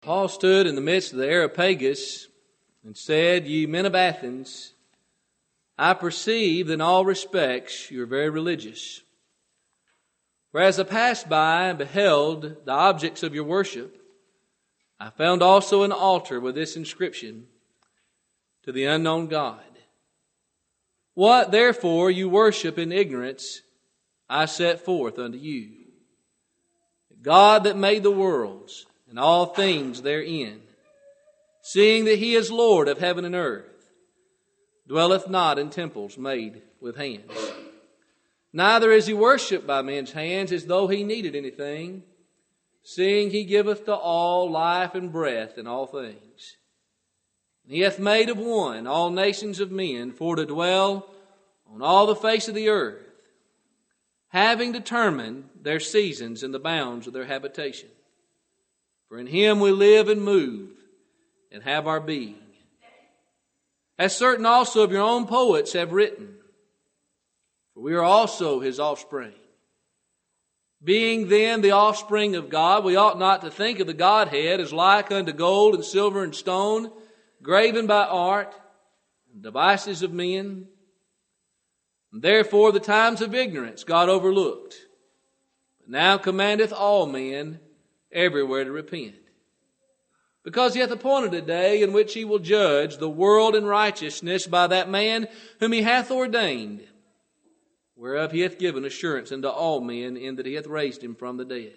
Paul stood in the midst of the Areopagus and said, "Ye men of Athens, I perceive that in all respects you are very religious. For as I passed by and beheld the objects of your worship, I found also an altar with this inscription, To the unknown God. What therefore you worship in ignorance, I set forth unto you. God that made the worlds and all things therein, seeing that He is Lord of heaven and earth, dwelleth not in temples made with hands. Neither is He worshipped by men's hands as though He needed anything, seeing He giveth to all life and breath in all things. And He hath made of one all nations of men for to dwell on all the face of the earth, having determined their seasons and the bounds of their habitation. For in Him we live and move and have our being. As certain also of your own poets have written, for we are also His offspring. Being then the offspring of God, we ought not to think of the Godhead as like unto gold and silver and stone, graven by art, and devices of men. And therefore the times of ignorance God overlooked, but now commandeth all men everywhere to repent. Because He hath appointed a day in which He will judge the world in righteousness by that man whom He hath ordained, whereof He hath given assurance unto all men in that He hath raised Him from the dead.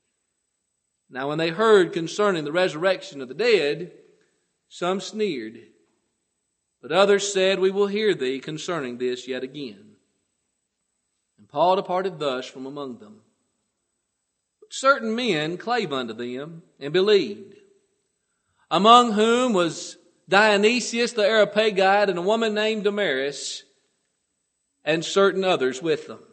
Now when they heard concerning the resurrection of the dead, some sneered, but others said, We will hear thee concerning this yet again. And Paul departed thus from among them. But certain men clave unto them and believed, among whom was Dionysius the Areopagite and a woman named Damaris, and certain others with them.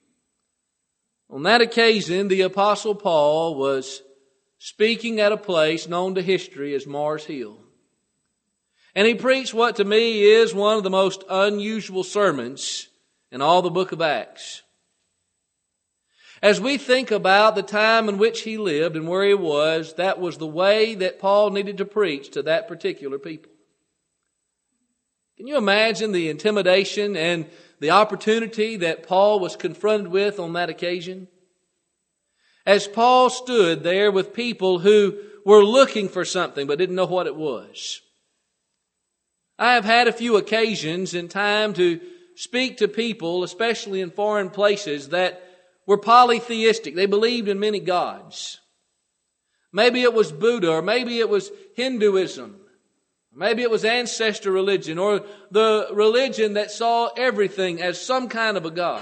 On that occasion, the Apostle Paul was speaking at a place known to history as Mars Hill. And he preached what to me is one of the most unusual sermons in all the book of Acts. As we think about the time in which he lived and where he was, that was the way that Paul needed to preach to that particular people. Can you imagine the intimidation and the opportunity that Paul was confronted with on that occasion? As Paul stood there with people who were looking for something but didn't know what it was. I have had a few occasions in time to speak to people, especially in foreign places, that were polytheistic. They believed in many gods. Maybe it was Buddha, or maybe it was Hinduism. Maybe it was ancestor religion, or the religion that saw everything as some kind of a god.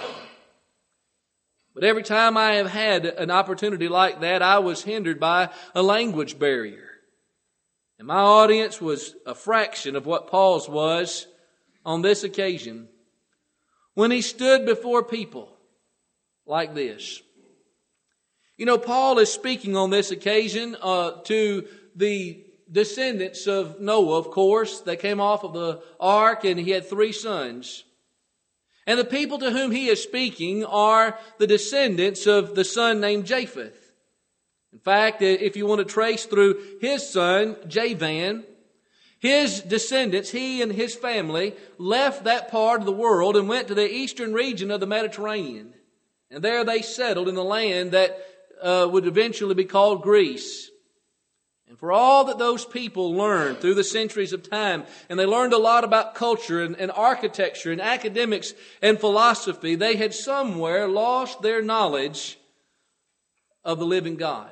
But every time I have had an opportunity like that, I was hindered by a language barrier. And my audience was a fraction of what Paul's was on this occasion, when he stood before people like this. You know, Paul is speaking on this occasion to the descendants of Noah, of course. They came off of the ark and he had 3 sons. And the people to whom he is speaking are the descendants of the son named Japheth. In fact, if you want to trace through his son, Javan, his descendants, he and his family, left that part of the world and went to the eastern region of the Mediterranean. And there they settled in the land that would eventually be called Greece. And for all that those people learned through the centuries of time, and they learned a lot about culture and architecture and academics and philosophy, they had somewhere lost their knowledge of the living God.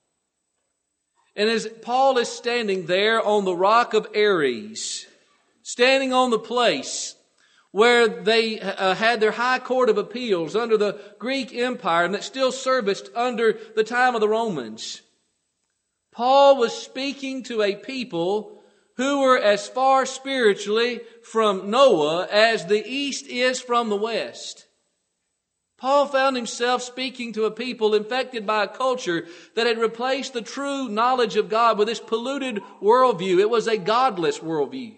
And as Paul is standing there on the rock of Ares, standing on the place where they had their high court of appeals under the Greek Empire and that still serviced under the time of the Romans, Paul was speaking to a people who were as far spiritually from Noah as the east is from the west. Paul found himself speaking to a people infected by a culture that had replaced the true knowledge of God with this polluted worldview. It was a godless worldview.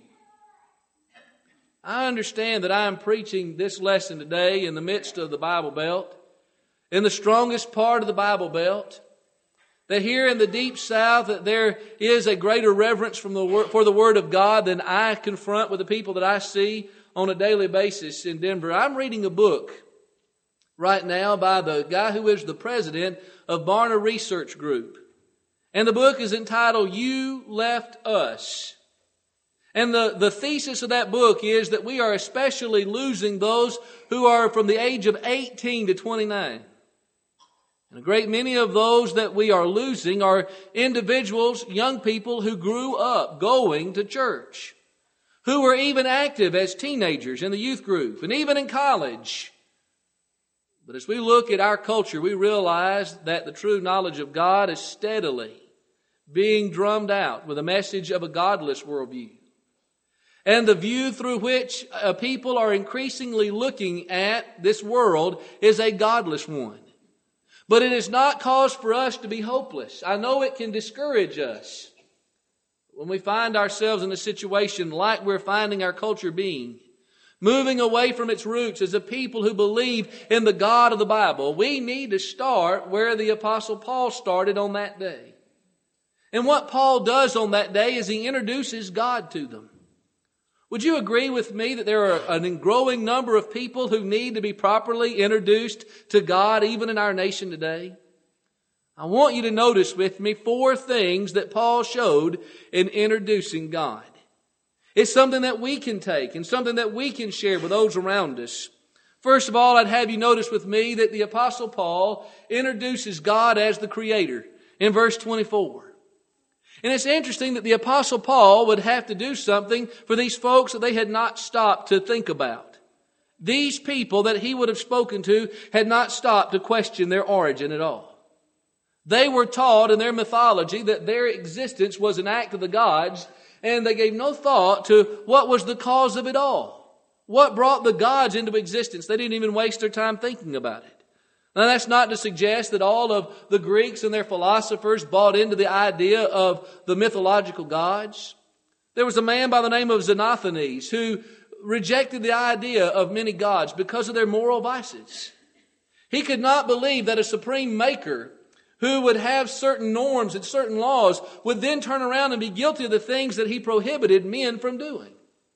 I understand that I am preaching this lesson today in the midst of the Bible Belt, in the strongest part of the Bible Belt. That here in the deep South, that there is a greater reverence for the Word of God than I confront with the people that I see on a daily basis in Denver. I'm reading a book right now by the guy who is the president of Barna Research Group. And the book is entitled, You Left Us. And the thesis of that book is that we are especially losing those who are from the age of 18 to 29. And a great many of those that we are losing are individuals, young people who grew up going to church, who were even active as teenagers in the youth group and even in college. But as we look at our culture, we realize that the true knowledge of God is steadily being drummed out with a message of a godless worldview. And the view through which people are increasingly looking at this world is a godless one. But it is not cause for us to be hopeless. I know it can discourage us when we find ourselves in a situation like we're finding our culture being, moving away from its roots as a people who believe in the God of the Bible. We need to start where the Apostle Paul started on that day. And what Paul does on that day is he introduces God to them. Would you agree with me that there are a growing number of people who need to be properly introduced to God even in our nation today? I want you to notice with me 4 things that Paul showed in introducing God. It's something that we can take and something that we can share with those around us. First of all, I'd have you notice with me that the Apostle Paul introduces God as the Creator in verse 24. And it's interesting that the Apostle Paul would have to do something for these folks that they had not stopped to think about. These people that he would have spoken to had not stopped to question their origin at all. They were taught in their mythology that their existence was an act of the gods, and they gave no thought to what was the cause of it all. What brought the gods into existence? They didn't even waste their time thinking about it. Now, that's not to suggest that all of the Greeks and their philosophers bought into the idea of the mythological gods. There was a man by the name of Xenophanes who rejected the idea of many gods because of their moral vices. He could not believe that a supreme maker who would have certain norms and certain laws would then turn around and be guilty of the things that he prohibited men from doing.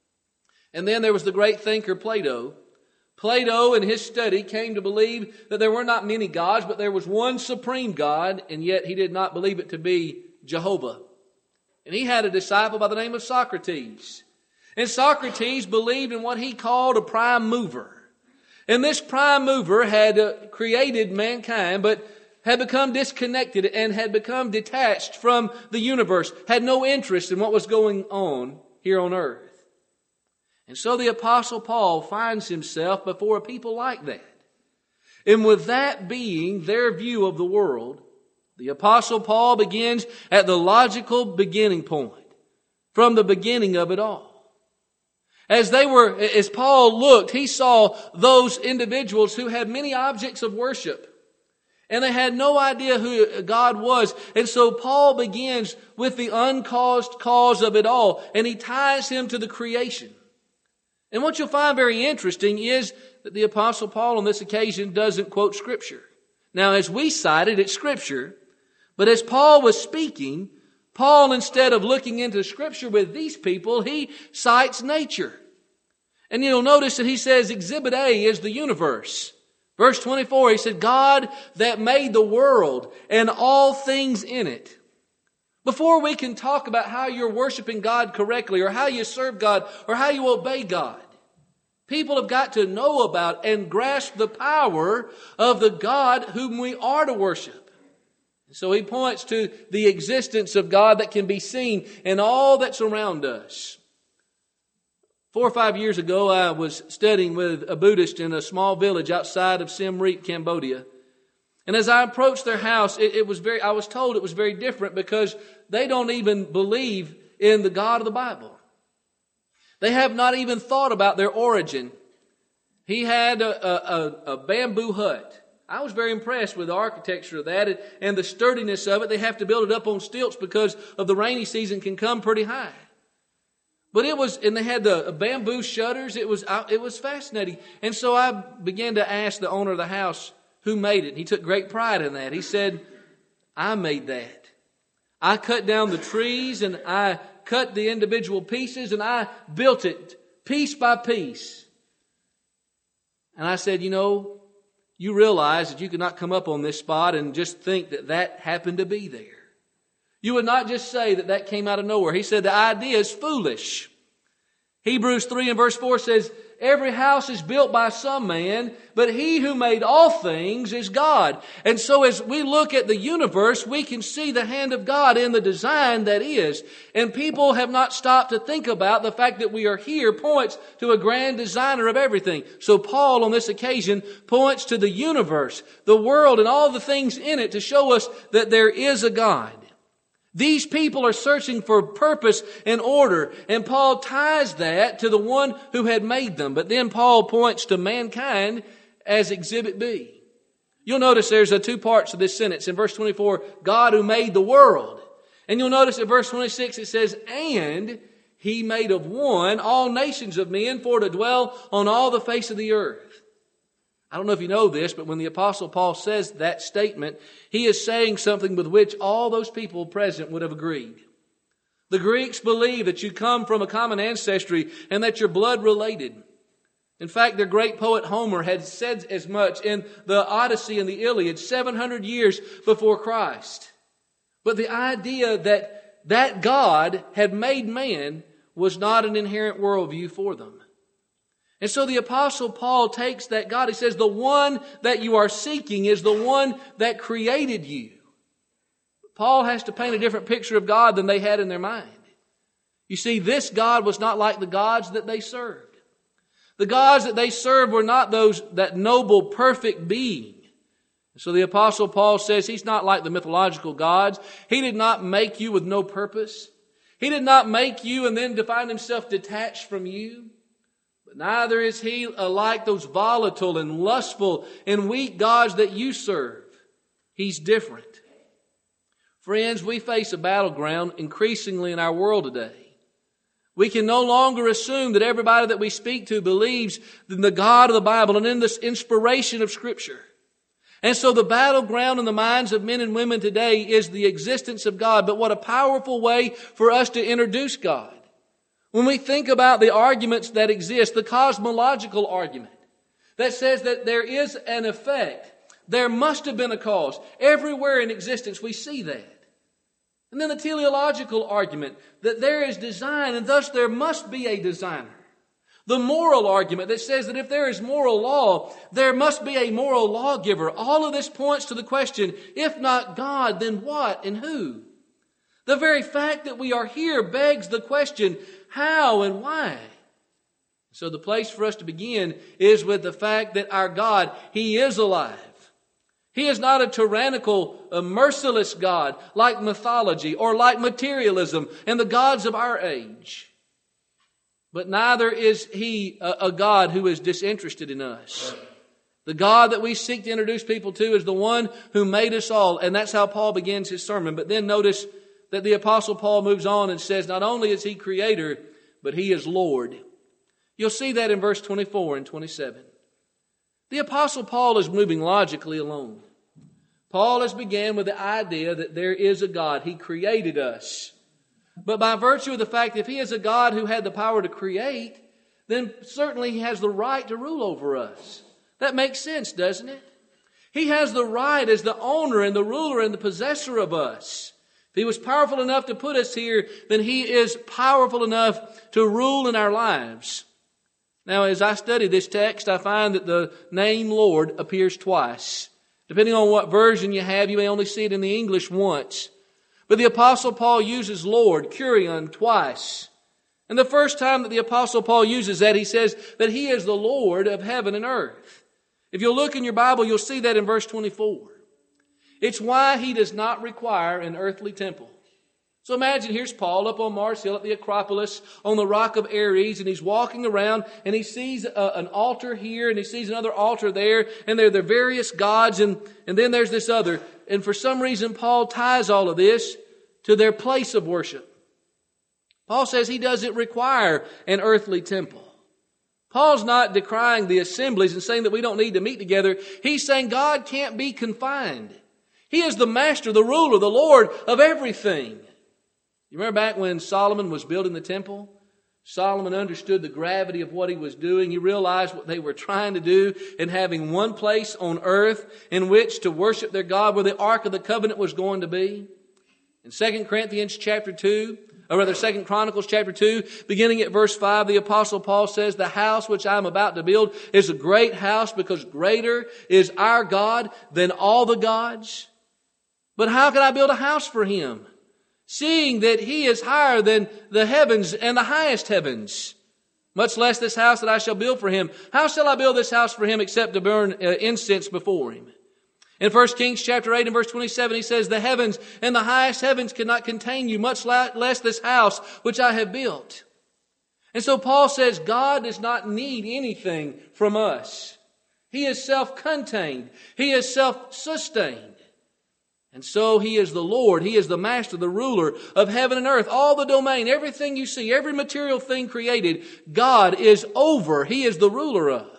And then there was the great thinker Plato. Plato in his study came to believe that there were not many gods, but there was one supreme God, and yet he did not believe it to be Jehovah. And he had a disciple by the name of Socrates. And Socrates believed in what he called a prime mover. And this prime mover had created mankind, but had become disconnected and had become detached from the universe, had no interest in what was going on here on earth. And so the Apostle Paul finds himself before a people like that. And with that being their view of the world, the Apostle Paul begins at the logical beginning point, from the beginning of it all. As Paul looked, he saw those individuals who had many objects of worship. And they had no idea who God was. And so Paul begins with the uncaused cause of it all. And he ties him to the creation. And what you'll find very interesting is that the Apostle Paul on this occasion doesn't quote Scripture. Now, as we cited, it's Scripture. But as Paul was speaking, Paul, instead of looking into Scripture with these people, he cites nature. And you'll notice that he says Exhibit A is the universe. Verse 24, he said, God that made the world and all things in it. Before we can talk about how you're worshiping God correctly or how you serve God or how you obey God, people have got to know about and grasp the power of the God whom we are to worship. So he points to the existence of God that can be seen in all that's around us. 4 or 5 years ago, I was studying with a Buddhist in a small village outside of Siem Reap, Cambodia. And as I approached their house, I was told it was very different because they don't even believe in the God of the Bible. They have not even thought about their origin. He had a bamboo hut. I was very impressed with the architecture of that and the sturdiness of it. They have to build it up on stilts because of the rainy season can come pretty high. But and they had the bamboo shutters. It was fascinating. And so I began to ask the owner of the house who made it. He took great pride in that. He said, I made that. I cut down the trees and I cut the individual pieces and I built it piece by piece. And I said, you realize that you could not come up on this spot and just think that that happened to be there. You would not just say that that came out of nowhere. He said the idea is foolish. Hebrews 3 and verse 4 says, every house is built by some man, but he who made all things is God. And so as we look at the universe, we can see the hand of God in the design that is. And people have not stopped to think about the fact that we are here points to a grand designer of everything. So Paul on this occasion points to the universe, the world, and all the things in it to show us that there is a God. These people are searching for purpose and order, and Paul ties that to the one who had made them. But then Paul points to mankind as exhibit B. You'll notice there's two parts of this sentence. In verse 24, God who made the world. And you'll notice in verse 26 it says, and he made of one all nations of men for to dwell on all the face of the earth. I don't know if you know this, but when the Apostle Paul says that statement, he is saying something with which all those people present would have agreed. The Greeks believe that you come from a common ancestry and that you're blood related. In fact, their great poet Homer had said as much in the Odyssey and the Iliad 700 years before Christ. But the idea that God had made man was not an inherent worldview for them. And so the Apostle Paul takes that God, he says, the one that you are seeking is the one that created you. Paul has to paint a different picture of God than they had in their mind. You see, this God was not like the gods that they served. The gods that they served were not that noble, perfect being. So the Apostle Paul says he's not like the mythological gods. He did not make you with no purpose. He did not make you and then find himself detached from you. But neither is he like those volatile and lustful and weak gods that you serve. He's different. Friends, we face a battleground increasingly in our world today. We can no longer assume that everybody that we speak to believes in the God of the Bible and in this inspiration of Scripture. And so the battleground in the minds of men and women today is the existence of God. But what a powerful way for us to introduce God. When we think about the arguments that exist, the cosmological argument that says that there is an effect, there must have been a cause. Everywhere in existence we see that. And then the teleological argument that there is design and thus there must be a designer. The moral argument that says that if there is moral law, there must be a moral lawgiver. All of this points to the question, if not God, then what and who? The very fact that we are here begs the question, how and why? So the place for us to begin is with the fact that our God, He is alive. He is not a tyrannical, merciless God like mythology or like materialism and the gods of our age. But neither is He a God who is disinterested in us. The God that we seek to introduce people to is the one who made us all. And that's how Paul begins his sermon. But then notice that the Apostle Paul moves on and says, not only is He Creator, but He is Lord. You'll see that in verse 24 and 27. The Apostle Paul is moving logically along. Paul has began with the idea that there is a God. He created us. But by virtue of the fact if He is a God who had the power to create, then certainly He has the right to rule over us. That makes sense, doesn't it? He has the right as the owner and the ruler and the possessor of us. If He was powerful enough to put us here, then He is powerful enough to rule in our lives. Now, as I study this text, I find that the name Lord appears twice. Depending on what version you have, you may only see it in the English once. But the Apostle Paul uses Lord, Kyrion, twice. And the first time that the Apostle Paul uses that, he says that He is the Lord of heaven and earth. If you'll look in your Bible, you'll see that in verse 24. It's why He does not require an earthly temple. So imagine here's Paul up on Mars Hill at the Acropolis on the rock of Ares, and he's walking around and he sees an altar here and he sees another altar there, and there are various gods, and then there's this other. And for some reason, Paul ties all of this to their place of worship. Paul says he doesn't require an earthly temple. Paul's not decrying the assemblies and saying that we don't need to meet together. He's saying God can't be confined. He is the master, the ruler, the Lord of everything. You remember back when Solomon was building the temple? Solomon understood the gravity of what he was doing. He realized what they were trying to do in having one place on earth in which to worship their God, where the Ark of the Covenant was going to be. In 2 Chronicles chapter 2, beginning at verse 5, the Apostle Paul says, "The house which I am about to build is a great house, because greater is our God than all the gods. But how can I build a house for Him, seeing that He is higher than the heavens and the highest heavens? Much less this house that I shall build for Him. How shall I build this house for Him except to burn incense before Him?" In 1 Kings chapter 8 and verse 27, he says, "The heavens and the highest heavens cannot contain you, much less this house which I have built." And so Paul says God does not need anything from us. He is self-contained. He is self-sustained. And so He is the Lord. He is the master, the ruler of heaven and earth. All the domain, everything you see, every material thing created, God is over. He is the ruler of.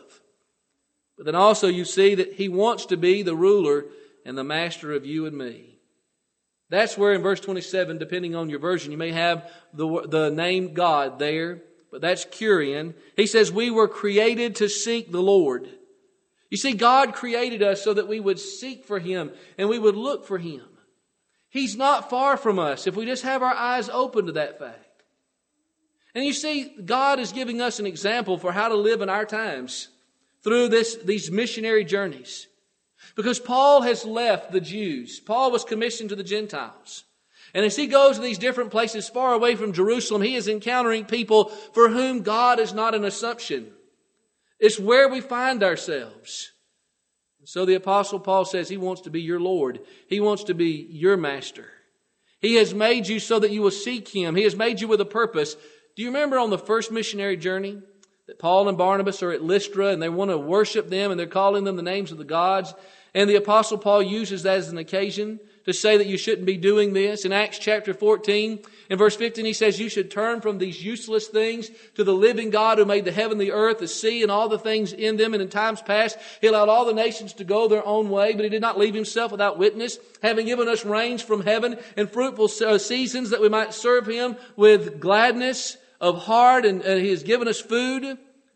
But then also you see that He wants to be the ruler and the master of you and me. That's where in verse 27, depending on your version, you may have the name God there, but that's Kyrian. He says we were created to seek the Lord. You see, God created us so that we would seek for Him and we would look for Him. He's not far from us if we just have our eyes open to that fact. And you see, God is giving us an example for how to live in our times through these missionary journeys. Because Paul has left the Jews. Paul was commissioned to the Gentiles. And as he goes to these different places far away from Jerusalem, he is encountering people for whom God is not an assumption. It's where we find ourselves. So the Apostle Paul says He wants to be your Lord. He wants to be your master. He has made you so that you will seek Him. He has made you with a purpose. Do you remember on the first missionary journey that Paul and Barnabas are at Lystra and they want to worship them and they're calling them the names of the gods? And the Apostle Paul uses that as an occasion to say that you shouldn't be doing this. In Acts chapter 14, in verse 15, he says you should turn from these useless things to the living God who made the heaven, the earth, the sea, and all the things in them. And in times past, He allowed all the nations to go their own way, but He did not leave Himself without witness, having given us rains from heaven and fruitful seasons that we might serve Him with gladness of heart, and He has given us food.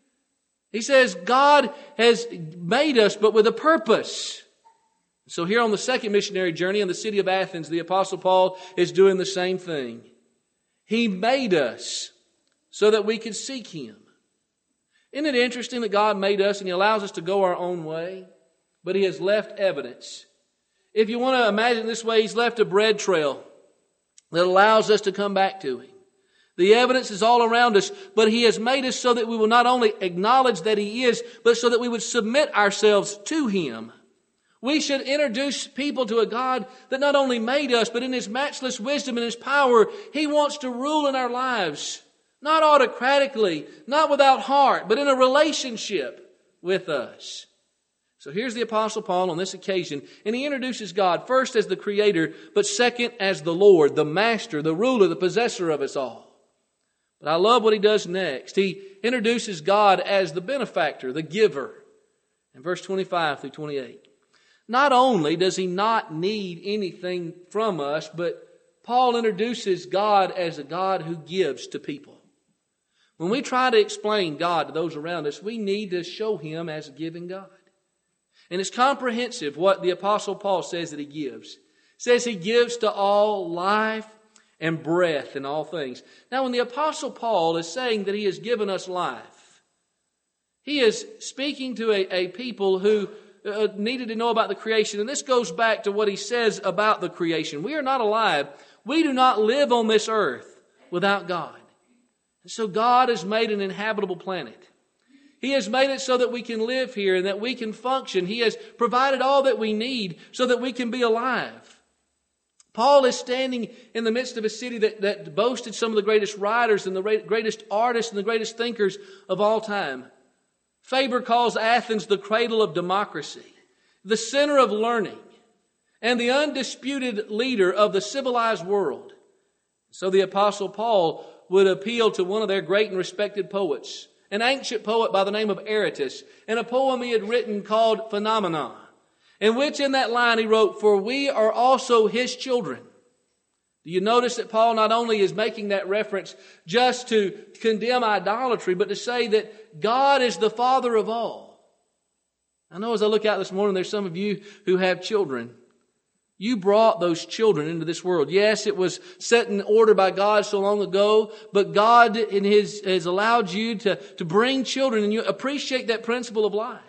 He says God has made us, but with a purpose. So here on the second missionary journey in the city of Athens, the Apostle Paul is doing the same thing. He made us so that we could seek Him. Isn't it interesting that God made us and He allows us to go our own way, but He has left evidence? If you want to imagine it this way, He's left a bread trail that allows us to come back to Him. The evidence is all around us, but He has made us so that we will not only acknowledge that He is, but so that we would submit ourselves to Him. We should introduce people to a God that not only made us, but in His matchless wisdom and His power, He wants to rule in our lives. Not autocratically, not without heart, but in a relationship with us. So here's the Apostle Paul on this occasion, and he introduces God first as the Creator, but second as the Lord, the Master, the ruler, the possessor of us all. But I love what he does next. He introduces God as the benefactor, the giver. In verse 25 through 28. Not only does He not need anything from us, but Paul introduces God as a God who gives to people. When we try to explain God to those around us, we need to show Him as a giving God. And it's comprehensive what the Apostle Paul says that He gives. It says He gives to all life and breath and all things. Now when the Apostle Paul is saying that He has given us life, he is speaking to a people who needed to know about the creation. And this goes back to what he says about the creation. We are not alive. We do not live on this earth without God. And so God has made an inhabitable planet. He has made it so that we can live here and that we can function. He has provided all that we need so that we can be alive. Paul is standing in the midst of a city that boasted some of the greatest writers and the greatest artists and the greatest thinkers of all time. Faber calls Athens the cradle of democracy, the center of learning, and the undisputed leader of the civilized world. So the Apostle Paul would appeal to one of their great and respected poets, an ancient poet by the name of Aratus, and a poem he had written called Phenomena. In which in that line he wrote, for we are also his children. Do you notice that Paul not only is making that reference just to condemn idolatry, but to say that God is the Father of all? I know as I look out this morning, there's some of you who have children. You brought those children into this world. Yes, it was set in order by God so long ago, but God has allowed you to bring children, and you appreciate that principle of life.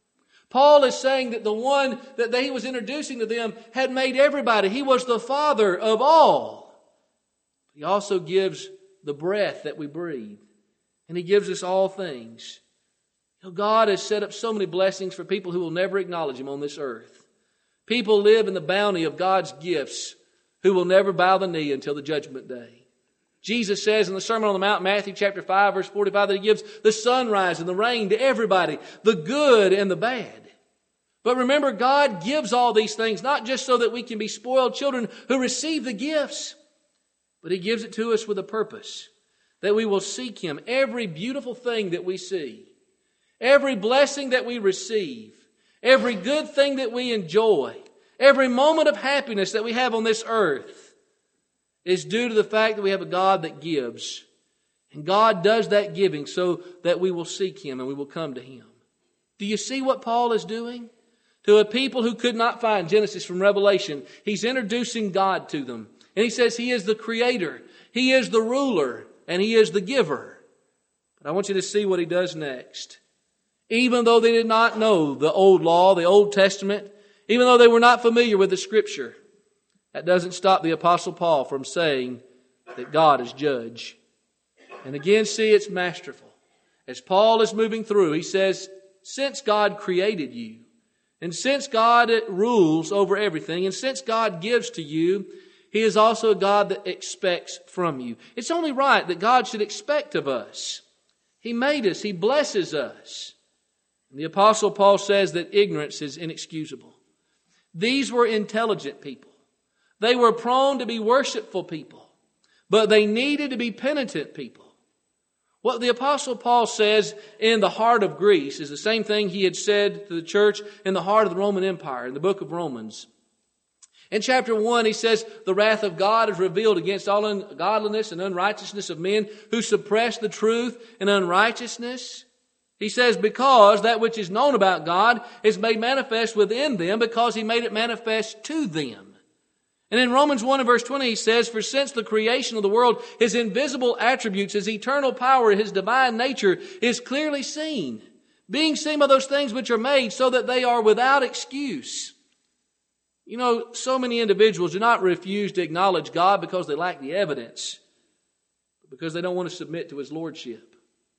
Paul is saying that the one that he was introducing to them had made everybody. He was the Father of all. He also gives the breath that we breathe. And He gives us all things. You know, God has set up so many blessings for people who will never acknowledge Him on this earth. People live in the bounty of God's gifts who will never bow the knee until the judgment day. Jesus says in the Sermon on the Mount, Matthew chapter 5, verse 45, that He gives the sunrise and the rain to everybody, the good and the bad. But remember, God gives all these things not just so that we can be spoiled children who receive the gifts, but He gives it to us with a purpose, that we will seek Him. Every beautiful thing that we see, every blessing that we receive, every good thing that we enjoy, every moment of happiness that we have on this earth is due to the fact that we have a God that gives. And God does that giving so that we will seek Him and we will come to Him. Do you see what Paul is doing? To a people who could not find Genesis from Revelation, he's introducing God to them. And he says He is the Creator, He is the ruler, and He is the giver. But I want you to see what he does next. Even though they did not know the old law, the Old Testament, even though they were not familiar with the Scripture, that doesn't stop the Apostle Paul from saying that God is judge. And again, see, it's masterful. As Paul is moving through, he says, since God created you, and since God rules over everything, and since God gives to you, He is also a God that expects from you. It's only right that God should expect of us. He made us. He blesses us. And the Apostle Paul says that ignorance is inexcusable. These were intelligent people. They were prone to be worshipful people. But they needed to be penitent people. What the Apostle Paul says in the heart of Greece is the same thing he had said to the church in the heart of the Roman Empire in the book of Romans. In chapter 1, he says, the wrath of God is revealed against all ungodliness and unrighteousness of men who suppress the truth in unrighteousness. He says, because that which is known about God is made manifest within them because He made it manifest to them. And in Romans 1 and verse 20 he says, for since the creation of the world, His invisible attributes, His eternal power, His divine nature is clearly seen, being seen by those things which are made, so that they are without excuse. You know, so many individuals do not refuse to acknowledge God because they lack the evidence, but because they don't want to submit to His lordship.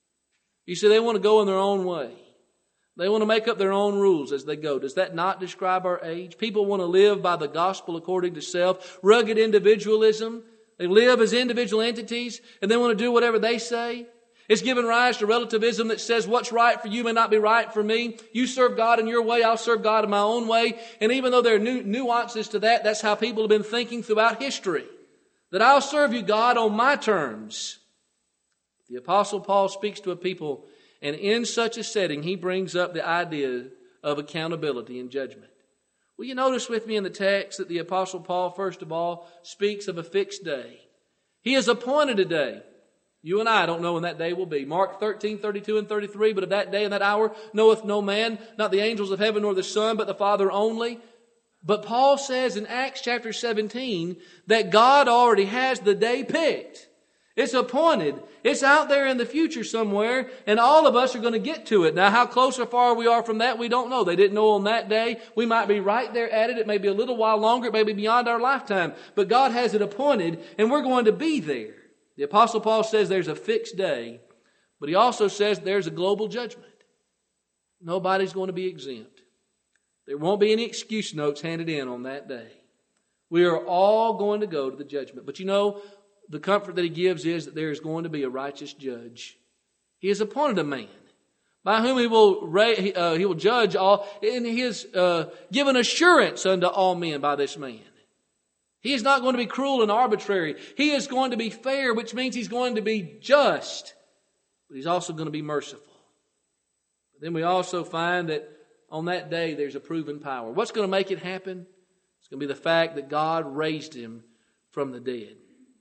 You see, they want to go in their own way. They want to make up their own rules as they go. Does that not describe our age? People want to live by the gospel according to self, rugged individualism. They live as individual entities and they want to do whatever they say. It's given rise to relativism that says what's right for you may not be right for me. You serve God in your way, I'll serve God in my own way. And even though there are nuances to that, that's how people have been thinking throughout history. That I'll serve you, God, on my terms. The Apostle Paul speaks to a people, and in such a setting, he brings up the idea of accountability and judgment. Will you notice with me in the text that the Apostle Paul, first of all, speaks of a fixed day. He has appointed a day. You and I don't know when that day will be. Mark 13, 32 and 33, but of that day and that hour knoweth no man, not the angels of heaven nor the Son, but the Father only. But Paul says in Acts chapter 17 that God already has the day picked. It's appointed. It's out there in the future somewhere, and all of us are going to get to it. Now, how close or far we are from that, we don't know. They didn't know on that day. We might be right there at it. It may be a little while longer. It may be beyond our lifetime. But God has it appointed, and we're going to be there. The Apostle Paul says there's a fixed day, but he also says there's a global judgment. Nobody's going to be exempt. There won't be any excuse notes handed in on that day. We are all going to go to the judgment. But you know, the comfort that he gives is that there is going to be a righteous judge. He has appointed a man by whom he will judge all, and he has given assurance unto all men by this man. He is not going to be cruel and arbitrary. He is going to be fair, which means he's going to be just, but he's also going to be merciful. But then we also find that on that day there's a proven power. What's going to make it happen? It's going to be the fact that God raised him from the dead.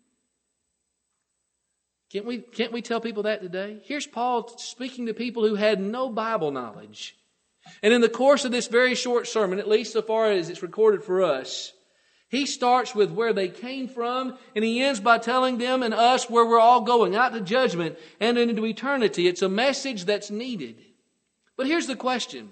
Can't we tell people that today? Here's Paul speaking to people who had no Bible knowledge. And in the course of this very short sermon, at least so far as it's recorded for us, he starts with where they came from, and he ends by telling them and us where we're all going, out to judgment and into eternity. It's a message that's needed. But here's the question.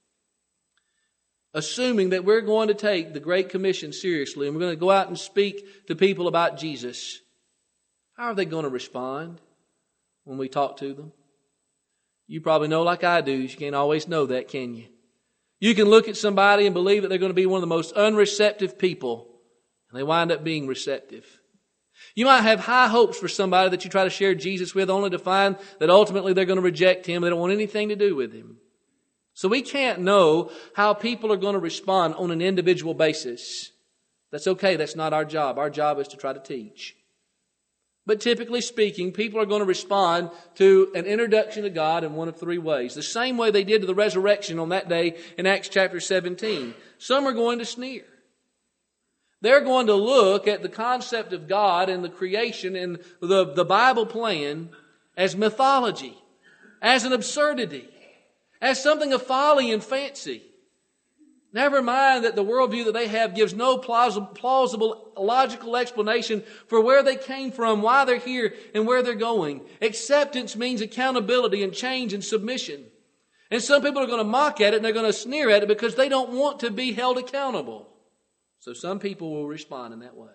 Assuming that we're going to take the Great Commission seriously and we're going to go out and speak to people about Jesus, how are they going to respond when we talk to them? You probably know like I do. You can't always know that, can you? You can look at somebody and believe that they're going to be one of the most unreceptive people, and they wind up being receptive. You might have high hopes for somebody that you try to share Jesus with, only to find that ultimately they're going to reject him. They don't want anything to do with him. So we can't know how people are going to respond on an individual basis. That's okay. That's not our job. Our job is to try to teach. But typically speaking, people are going to respond to an introduction to God in one of three ways. The same way they did to the resurrection on that day in Acts chapter 17. Some are going to sneer. They're going to look at the concept of God and the creation and the Bible plan as mythology, as an absurdity, as something of folly and fancy. Never mind that the worldview that they have gives no plausible, logical explanation for where they came from, why they're here, and where they're going. Acceptance means accountability and change and submission. And some people are going to mock at it and they're going to sneer at it because they don't want to be held accountable. So some people will respond in that way.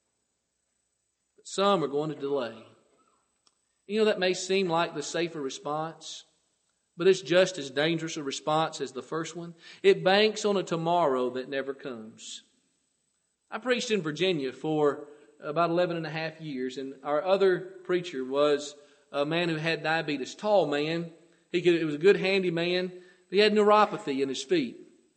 But some are going to delay. You know, that may seem like the safer response, but it's just as dangerous a response as the first one. It banks on a tomorrow that never comes. I preached in Virginia for about 11 and a half years, and our other preacher was a man who had diabetes, tall man. He was a good handyman, but he had neuropathy in his feet.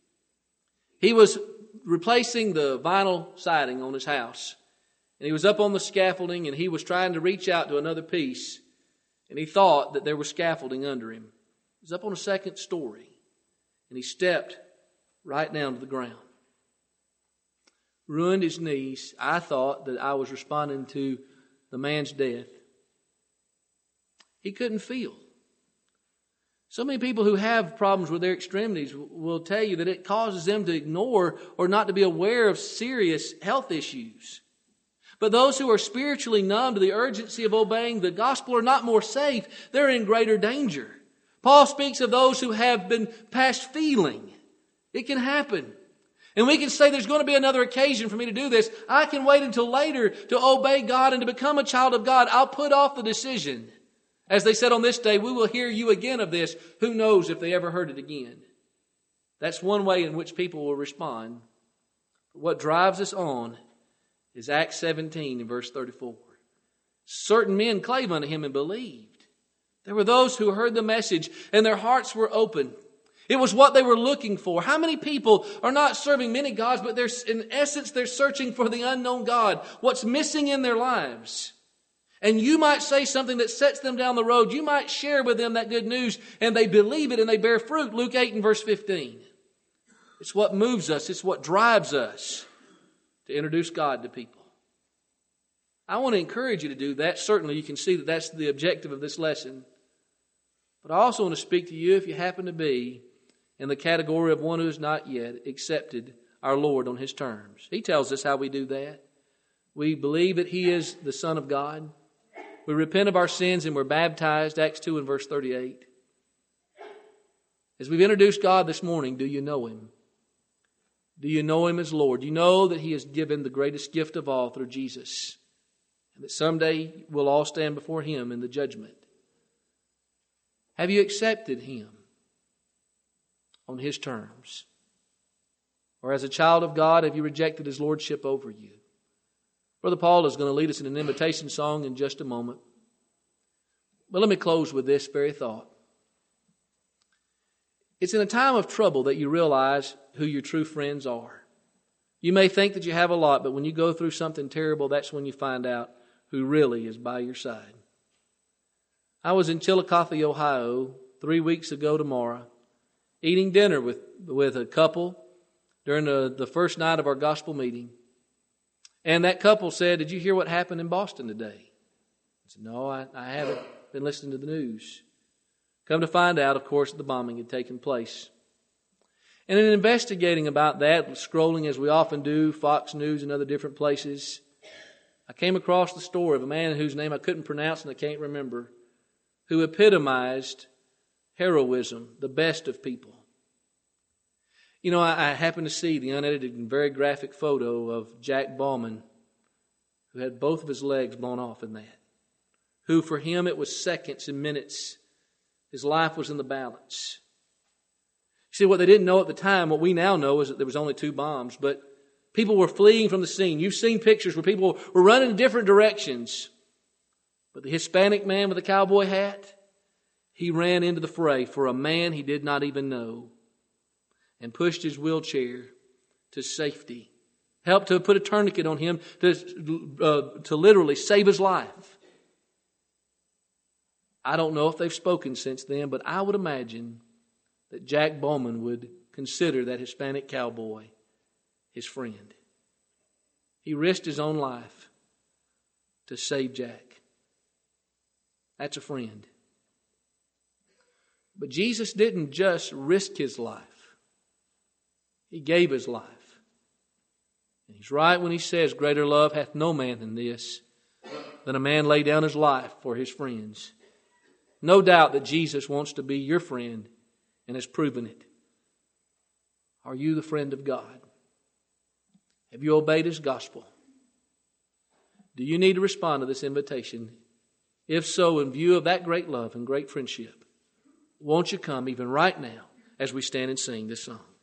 He was replacing the vinyl siding on his house, and he was up on the scaffolding, and he was trying to reach out to another piece, and he thought that there was scaffolding under him. He was up on a second story, and he stepped right down to the ground. Ruined his knees. I thought that I was responding to the man's death. He couldn't feel. So many people who have problems with their extremities will tell you that it causes them to ignore or not to be aware of serious health issues. But those who are spiritually numb to the urgency of obeying the gospel are not more safe. They're in greater danger. Paul speaks of those who have been past feeling. It can happen. And we can say there's going to be another occasion for me to do this. I can wait until later to obey God and to become a child of God. I'll put off the decision. As they said on this day, we will hear you again of this. Who knows if they ever heard it again? That's one way in which people will respond. What drives us on is Acts 17 in verse 34. Certain men clave unto him and believed. There were those who heard the message and their hearts were open. It was what they were looking for. How many people are not serving many gods, but in essence they're searching for the unknown God, what's missing in their lives? And you might say something that sets them down the road. You might share with them that good news, and they believe it and they bear fruit. Luke 8 and verse 15. It's what moves us. It's what drives us to introduce God to people. I want to encourage you to do that. Certainly you can see that that's the objective of this lesson. But I also want to speak to you if you happen to be in the category of one who has not yet accepted our Lord on His terms. He tells us how we do that. We believe that He is the Son of God. We repent of our sins and we're baptized, Acts 2 and verse 38. As we've introduced God this morning, do you know Him? Do you know Him as Lord? Do you know that He has given the greatest gift of all through Jesus? And that someday we'll all stand before Him in the judgment. Have you accepted Him on His terms? Or as a child of God, have you rejected His lordship over you? Brother Paul is going to lead us in an invitation song in just a moment. But let me close with this very thought. It's in a time of trouble that you realize who your true friends are. You may think that you have a lot, but when you go through something terrible, that's when you find out who really is by your side. I was in Chillicothe, Ohio, 3 weeks ago tomorrow, eating dinner with a couple during the first night of our gospel meeting. And that couple said, "Did you hear what happened in Boston today?" I said, "No, I haven't been listening to the news." Come to find out, of course, the bombing had taken place. And in investigating about that, scrolling as we often do, Fox News and other different places, I came across the story of a man whose name I couldn't pronounce and I can't remember, who epitomized heroism, the best of people. You know, I happened to see the unedited and very graphic photo of Jack Bauman, who had both of his legs blown off in that, who for him it was seconds and minutes. His life was in the balance. See, what they didn't know at the time, what we now know, is that there was only 2 bombs, but people were fleeing from the scene. You've seen pictures where people were running in different directions. But the Hispanic man with the cowboy hat, he ran into the fray for a man he did not even know and pushed his wheelchair to safety. Helped to put a tourniquet on him to literally save his life. I don't know if they've spoken since then, but I would imagine that Jack Bauman would consider that Hispanic cowboy his friend. He risked his own life to save Jack. That's a friend. But Jesus didn't just risk His life. He gave His life. And He's right when He says, "Greater love hath no man than this, than a man lay down his life for his friends." No doubt that Jesus wants to be your friend and has proven it. Are you the friend of God? Have you obeyed His gospel? Do you need to respond to this invitation? If so, in view of that great love and great friendship, won't you come even right now as we stand and sing this song?